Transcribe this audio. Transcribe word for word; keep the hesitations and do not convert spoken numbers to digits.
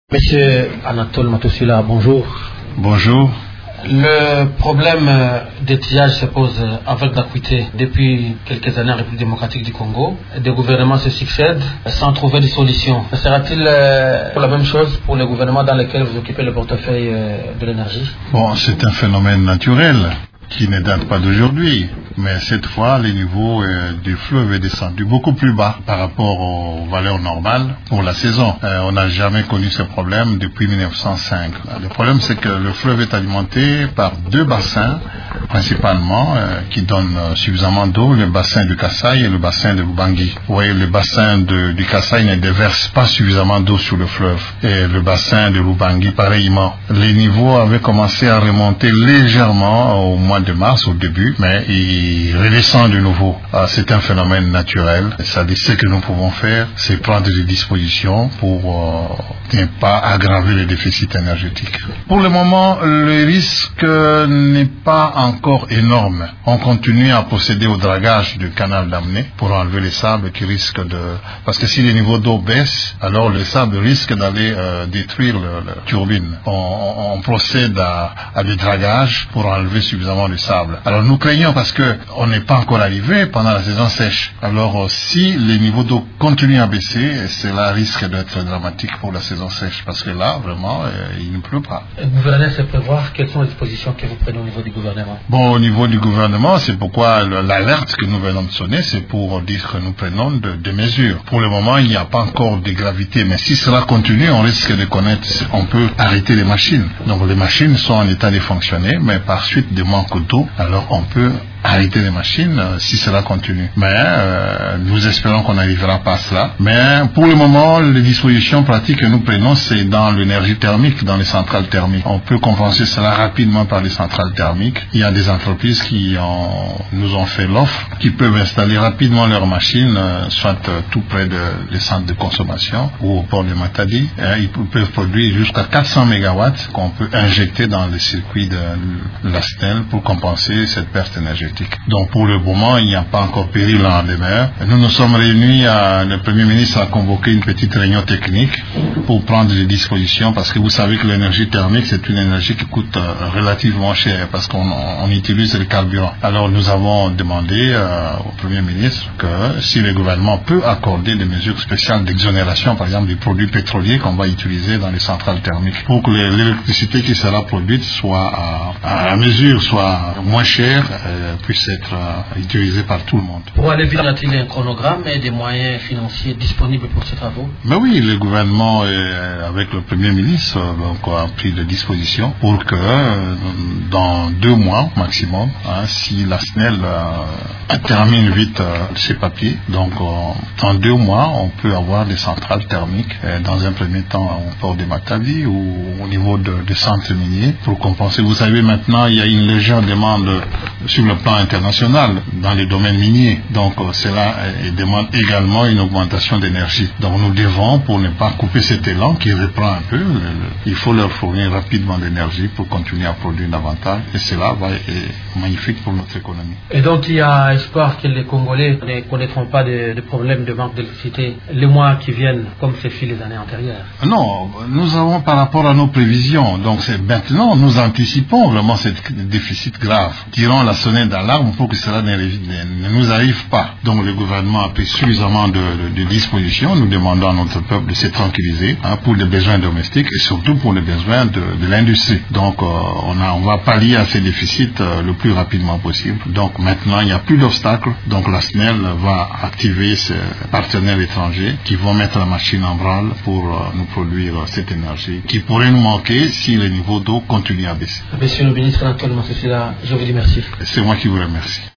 Monsieur Anatole Matossila, bonjour. Bonjour. Le problème d'étiage se pose avec l'acuité depuis quelques années en République démocratique du Congo. Des gouvernements se succèdent sans trouver de solution. Sera-t-il pour la même chose pour les gouvernements dans lesquels vous occupez le portefeuille de l'énergie? Bon, c'est un phénomène naturel qui ne date pas d'aujourd'hui. Mais cette fois, les niveaux euh, du fleuve est descendu beaucoup plus bas par rapport aux valeurs normales pour la saison. Euh, on n'a jamais connu ce problème depuis mille neuf cent cinq. Le problème, c'est que le fleuve est alimenté par deux bassins, principalement, euh, qui donnent euh, suffisamment d'eau, le bassin du Kasaï et le bassin de Lubangui. Vous voyez, le bassin de, du Kasaï ne déverse pas suffisamment d'eau sur le fleuve. Et le bassin de Lubangui, pareillement. Les niveaux avaient commencé à remonter légèrement au mois de mars, au début, mais ils Il redescend de nouveau. Ah, c'est un phénomène naturel. C'est-à-dire, ce que nous pouvons faire, c'est prendre des dispositions pour euh, ne pas aggraver les déficits énergétiques. Pour le moment, le risque n'est pas encore énorme. On continue à procéder au dragage du canal d'Amné pour enlever les sables qui risquent de... Parce que si les niveaux d'eau baissent, alors le sable risque d'aller euh, détruire la turbine. On, on, on procède à, à des dragages pour enlever suffisamment de sable. Alors nous craignons parce que on n'est pas encore arrivé pendant la saison sèche. Alors si les niveaux d'eau continuent à baisser, cela risque d'être dramatique pour la saison sèche parce que là, vraiment, euh, il ne pleut pas. Le gouvernement sait prévoir quelles sont les dispositions que vous prenez au niveau du gouvernement? Bon, au niveau du gouvernement, c'est pourquoi l'alerte que nous venons de sonner, c'est pour dire que nous prenons de, de mesures. Pour le moment, il n'y a pas encore de gravité, mais si cela continue, on risque de connaître, on peut arrêter les machines. Donc les machines sont en état de fonctionner, mais par suite de manque d'eau, alors on peut arrêter les machines euh, si cela continue. Mais euh, nous espérons qu'on n'arrivera pas à cela. Mais pour le moment, les dispositions pratiques que nous prenons, c'est dans l'énergie thermique, dans les centrales thermiques. On peut compenser cela rapidement par les centrales thermiques. Il y a des entreprises qui ont, nous ont fait l'offre, qui peuvent installer rapidement leurs machines, euh, soit euh, tout près de, des centres de consommation ou au port de Matadi. Euh, ils peuvent produire jusqu'à quatre cents mégawatts qu'on peut injecter dans le circuit de, de la S N E L pour compenser cette perte énergétique. Donc pour le moment, il n'y a pas encore péril en demeure. Nous nous sommes réunis, à, le Premier ministre a convoqué une petite réunion technique pour prendre des dispositions parce que vous savez que l'énergie thermique, c'est une énergie qui coûte euh, relativement cher parce qu'on on utilise le carburant. Alors nous avons demandé euh, au Premier ministre que si le gouvernement peut accorder des mesures spéciales d'exonération, par exemple des produits pétroliers qu'on va utiliser dans les centrales thermiques, pour que l'électricité qui sera produite soit à, à mesure, soit moins chère, euh, puisse être euh, utilisé par tout le monde. Pour aller vite, y a-t-il un chronogramme et des moyens financiers disponibles pour ces travaux? Mais oui, le gouvernement, euh, avec le Premier ministre, euh, donc, a pris des dispositions pour que euh, dans deux mois maximum, hein, si la S N E L euh, termine vite euh, ses papiers, donc euh, en deux mois, on peut avoir des centrales thermiques euh, dans un premier temps au port de Matadi ou au niveau de, de centres miniers pour compenser. Vous savez, maintenant, il y a une légère demande sur le plan international dans les domaines miniers. Donc euh, cela euh, demande également une augmentation d'énergie. Donc nous devons, pour ne pas couper cet élan qui reprend un peu, le, le, il faut leur fournir rapidement l'énergie pour continuer à produire davantage et cela va être magnifique pour notre économie. Et donc il y a espoir que les Congolais ne connaîtront pas de, de problèmes de manque d'électricité les mois qui viennent comme ce fut les années antérieures? Non, nous avons par rapport à nos prévisions, donc c'est maintenant nous anticipons vraiment ce déficit grave. Tirons la sonnette d'alarme pour que cela ne, ne nous arrive pas. Donc le gouvernement a pris suffisamment de, de, de dispositions. Nous demandons à notre peuple de se tranquilliser hein, pour les besoins domestiques et surtout pour les besoins de, de l'industrie. Donc euh, on, a, on va pallier à ces déficits euh, le plus rapidement possible. Donc maintenant il n'y a plus d'obstacles. Donc la S N E L va activer ses partenaires étrangers qui vont mettre la machine en branle pour euh, nous produire euh, cette énergie qui pourrait nous manquer si le niveau d'eau continue à baisser. Monsieur le ministre Anatole Matossila, je vous dis merci. C'est moi qui vous remercie.